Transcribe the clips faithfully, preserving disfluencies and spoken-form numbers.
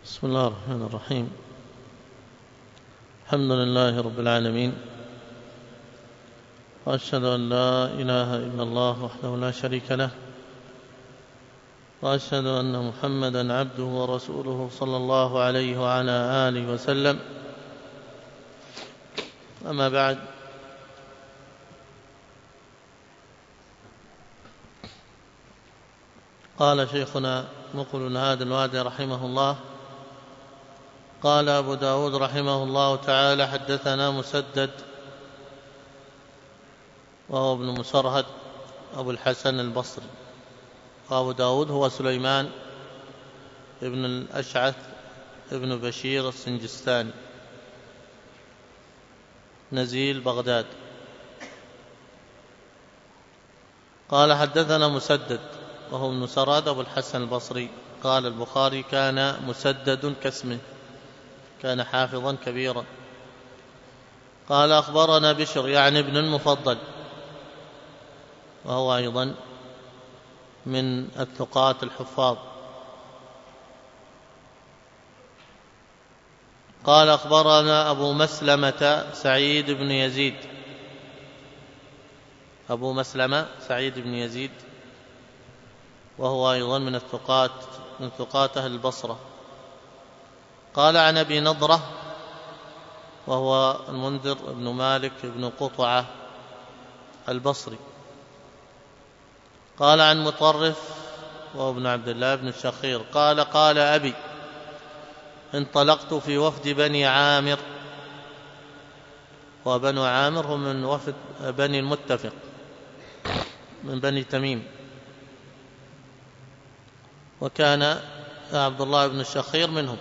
بسم الله الرحمن الرحيم. الحمد لله رب العالمين، وأشهد أن لا إله إلا الله وحده لا شريك له، وأشهد أن محمدا عبده ورسوله صلى الله عليه وعلى آله وسلم. أما بعد، قال شيخنا مقبل هادي الوادي رحمه الله: قال أبو داود رحمه الله تعالى: حدثنا مسدد وهو ابن مسرهد أبو الحسن البصري. وأبو داود هو سليمان ابن الأشعث ابن بشير السنجستاني نزيل بغداد. قال: حدثنا مسدد وهو ابن مسرهد أبو الحسن البصري. قال البخاري: كان مسدد كاسمه، كان حافظا كبيرا. قال: أخبرنا بشر يعني ابن المفضل، وهو أيضا من الثقات الحفاظ. قال: أخبرنا أبو مسلمة سعيد بن يزيد، أبو مسلمة سعيد بن يزيد، وهو أيضا من الثقات من ثقات أهل البصرة. قال: عن أبي نضرة وهو المنذر بن مالك بن قطعة البصري. قال: عن مطرف وهو ابن عبد الله بن الشخير. قال: قال أبي: انطلقت في وفد بني عامر، وبنو عامر هم من وفد بني المتفق من بني تميم، وكان عبد الله بن الشخير منهم.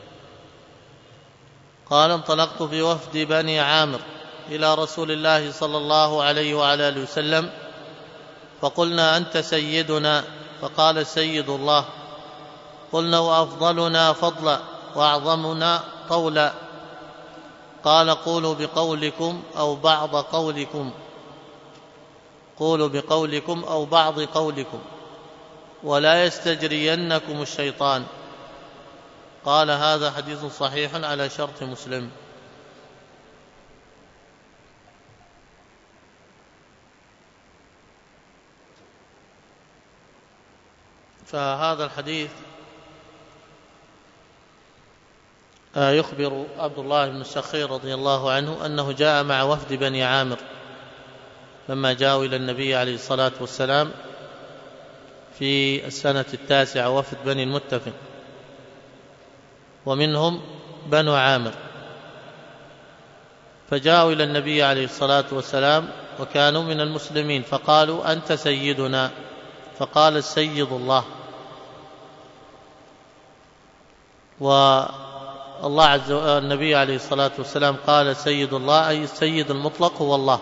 قال: انطلقت في وفد بني عامر إلى رسول الله صلى الله عليه وعلى آله وسلم، فقلنا: أنت سيدنا. فقال: سيد الله. قلنا: وأفضلنا فضلا وأعظمنا طولا. قال: قولوا بقولكم أو بعض قولكم، قولوا بقولكم أو بعض قولكم، ولا يستجرينكم الشيطان. قال: هذا حديث صحيح على شرط مسلم. فهذا الحديث يخبر عبد الله بن الشخير رضي الله عنه أنه جاء مع وفد بني عامر لما جاءوا إلى النبي عليه الصلاة والسلام في السنة التاسعة، وفد بني المتفق، ومنهم بنو عامر. فجاءوا إلى النبي عليه الصلاة والسلام وكانوا من المسلمين، فقالوا: أنت سيدنا. فقال: السيد الله. والله عز وجل النبي عليه الصلاة والسلام قال: سيد الله، أي السيد المطلق هو الله.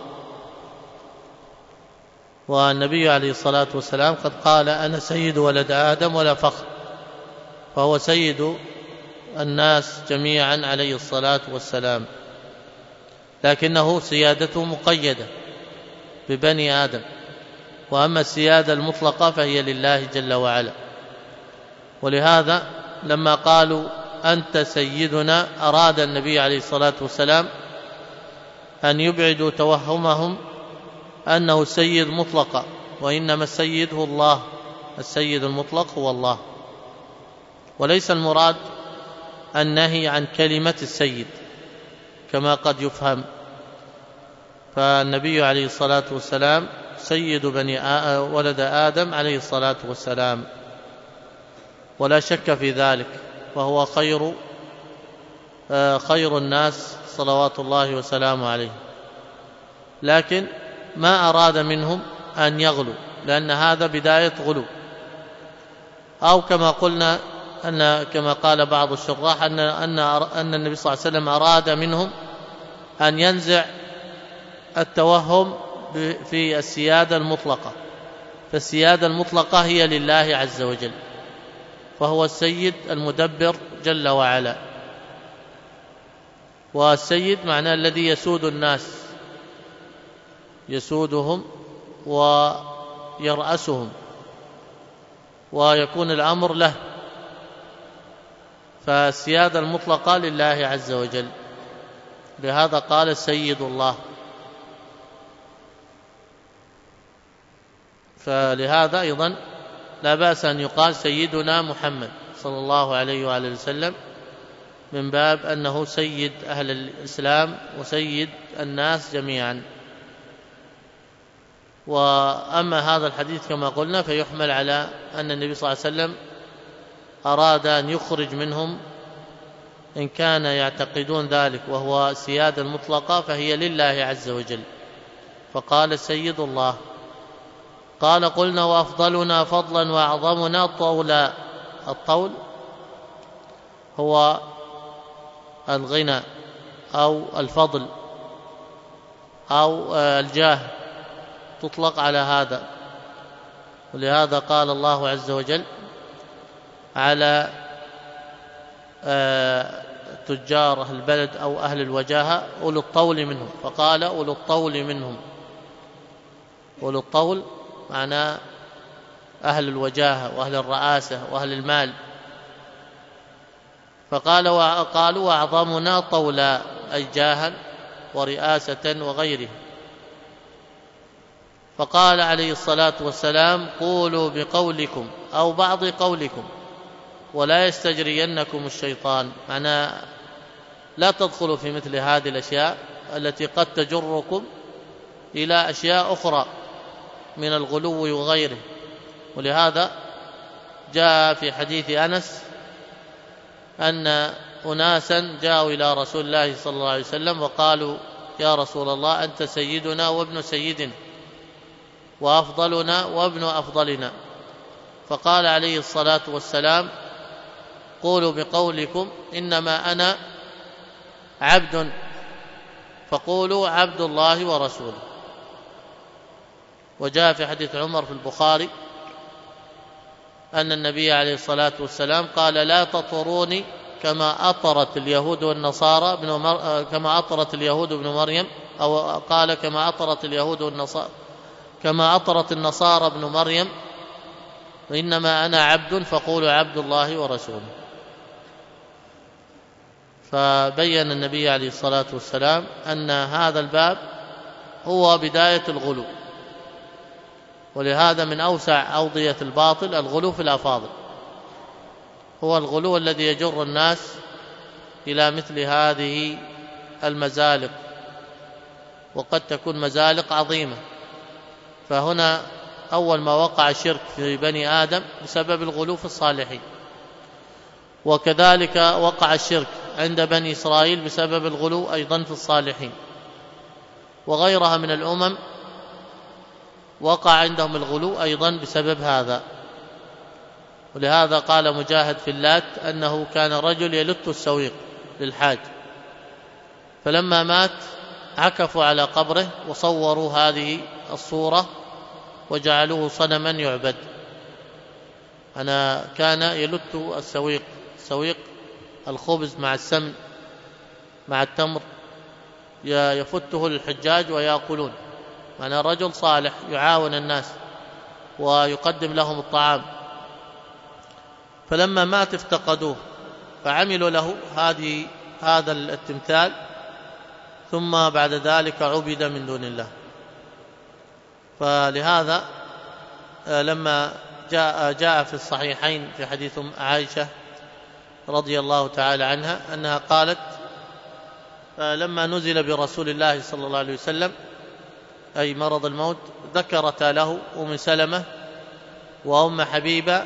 والنبي عليه الصلاة والسلام قد قال: أنا سيد ولد آدم ولا فخر، فهو سيد الناس جميعا عليه الصلاة والسلام، لكنه سيادته مقيدة ببني آدم، وأما السيادة المطلقة فهي لله جل وعلا. ولهذا لما قالوا: أنت سيدنا، أراد النبي عليه الصلاة والسلام أن يبعدوا توهمهم أنه سيد مطلقا، وإنما السيد هو الله، السيد المطلق هو الله، وليس المراد النهي عن كلمة السيد كما قد يفهم. فالنبي عليه الصلاة والسلام سيد بني ولد آدم عليه الصلاة والسلام، ولا شك في ذلك، وهو خير خير الناس صلوات الله وسلامه عليه. لكن ما أراد منهم أن يغلوا، لأن هذا بداية غلو، أو كما قلنا أن كما قال بعض الشراح أن أن أن النبي صلى الله عليه وسلم أراد منهم أن ينزع التوهم في السيادة المطلقة، فالسيادة المطلقة هي لله عز وجل، فهو السيد المدبر جل وعلا. والسيد معناه الذي يسود الناس، يسودهم ويرأسهم، ويكون الأمر له. فالسيادة المطلقة لله عز وجل، لهذا قال سيد الله. فلهذا أيضا لا بأس أن يقال سيدنا محمد صلى الله عليه وآله وسلم، من باب أنه سيد أهل الإسلام وسيد الناس جميعا. وأما هذا الحديث كما قلنا فيحمل على أن النبي صلى الله عليه وسلم أراد أن يخرج منهم إن كان يعتقدون ذلك، وهو سيادة المطلقة فهي لله عز وجل، فقال سيد الله. قال قلنا وأفضلنا فضلا وأعظمنا طولا. الطول هو الغنى أو الفضل أو الجاه، تطلق على هذا. ولهذا قال الله عز وجل على تجار أهل البلد أو أهل الوجاهة أولو الطول منهم، فقال أولو الطول منهم. أولو الطول معناه أهل الوجاهة وأهل الرئاسة وأهل المال. فقال وقالوا وأعظمنا طولا، أي جاها ورئاسة وغيره. فقال عليه الصلاة والسلام قولوا بقولكم أو بعض قولكم ولا يستجرينكم الشيطان، معناه لا تدخلوا في مثل هذه الأشياء التي قد تجركم إلى أشياء أخرى من الغلو وغيره. ولهذا جاء في حديث أنس أن أناسا جاءوا إلى رسول الله صلى الله عليه وسلم وقالوا يا رسول الله أنت سيدنا وابن سيدنا وأفضلنا وابن أفضلنا. فقال عليه الصلاة والسلام قولوا بقولكم إنما أنا عبد، فقولوا عبد الله ورسوله. وجاء في حديث عمر في البخاري أن النبي عليه الصلاة والسلام قال لا تطروني كما أطرت اليهود والنصارى ابن مر... كما أطرت اليهود ابن مريم، أو قال كما أطرت اليهود والنصارى كما أطرت النصارى ابن مريم، وإنما أنا عبد فقولوا عبد الله ورسوله. فبين النبي عليه الصلاة والسلام أن هذا الباب هو بداية الغلو، ولهذا من أوسع أوضية الباطل الغلو في الأفاضل، هو الغلو الذي يجر الناس إلى مثل هذه المزالق، وقد تكون مزالق عظيمة. فهنا أول ما وقع الشرك في بني آدم بسبب الغلو في الصالحين، وكذلك وقع الشرك عند بني إسرائيل بسبب الغلو أيضا في الصالحين، وغيرها من الأمم وقع عندهم الغلو أيضا بسبب هذا. ولهذا قال مجاهد في اللات أنه كان رجل يلت السويق للحاج، فلما مات عكفوا على قبره وصوروا هذه الصورة وجعلوه صنما يعبد. أنا كان يلت السويق، السويق الخبز مع السمن مع التمر، يفته للحجاج ويأكلون. أنا رجل صالح يعاون الناس ويقدم لهم الطعام. فلما مات افتقدوه فعملوا له هذه هذا التمثال، ثم بعد ذلك عبد من دون الله. فلهذا لما جاء, جاء في الصحيحين في حديث عائشة رضي الله تعالى عنها أنها قالت لما نزل برسول الله صلى الله عليه وسلم أي مرض الموت ذكرت له أم سلمة وأم حبيبة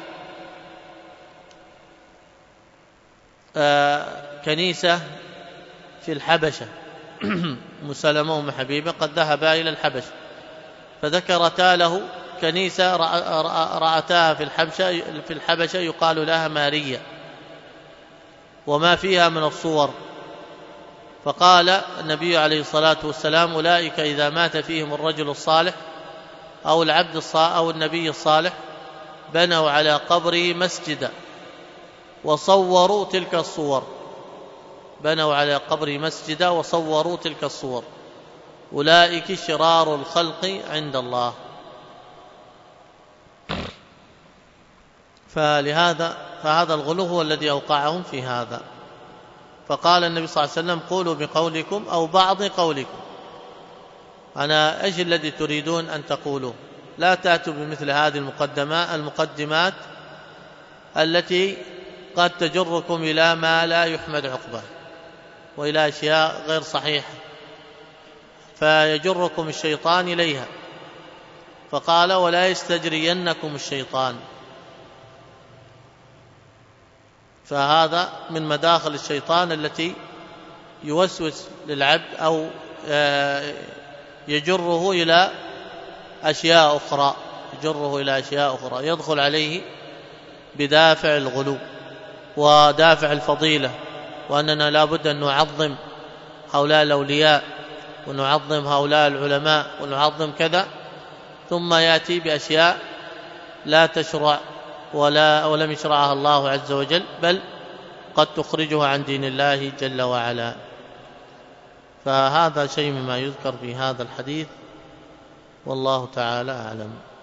كنيسة في الحبشة. أم سلمة وأم حبيبة قد ذهبا إلى الحبشة، فذكرتا له كنيسة رأتاها في الحبشة في الحبشة يقال لها ماريا، وما فيها من الصور. فقال النبي عليه الصلاة والسلام أولئك إذا مات فيهم الرجل الصالح أو العبد الصالح أو النبي الصالح بنوا على قبره مسجدا وصوروا تلك الصور، بنوا على قبره مسجدا وصوروا تلك الصور، أولئك شرار الخلق عند الله. فلهذا فهذا الغلو هو الذي أوقعهم في هذا. فقال النبي صلى الله عليه وسلم قولوا بقولكم أو بعض قولكم. أنا إيش الذي تريدون أن تقولوا؟ لا تأتوا بمثل هذه المقدمات المقدمات التي قد تجركم إلى ما لا يحمد عقباه وإلى أشياء غير صحيحة، فيجركم الشيطان إليها. فقال ولا يستجرينكم الشيطان. فهذا من مداخل الشيطان التي يوسوس للعبد أو يجره إلى أشياء أخرى يجره إلى أشياء أخرى يدخل عليه بدافع الغلو ودافع الفضيلة، وأننا لا بد أن نعظم هؤلاء الأولياء ونعظم هؤلاء العلماء ونعظم كذا، ثم يأتي بأشياء لا تشرع ولا ولم يشرعها الله عز وجل، بل قد تخرجه عن دين الله جل وعلا. فهذا شيء مما يذكر في هذا الحديث، والله تعالى أعلم.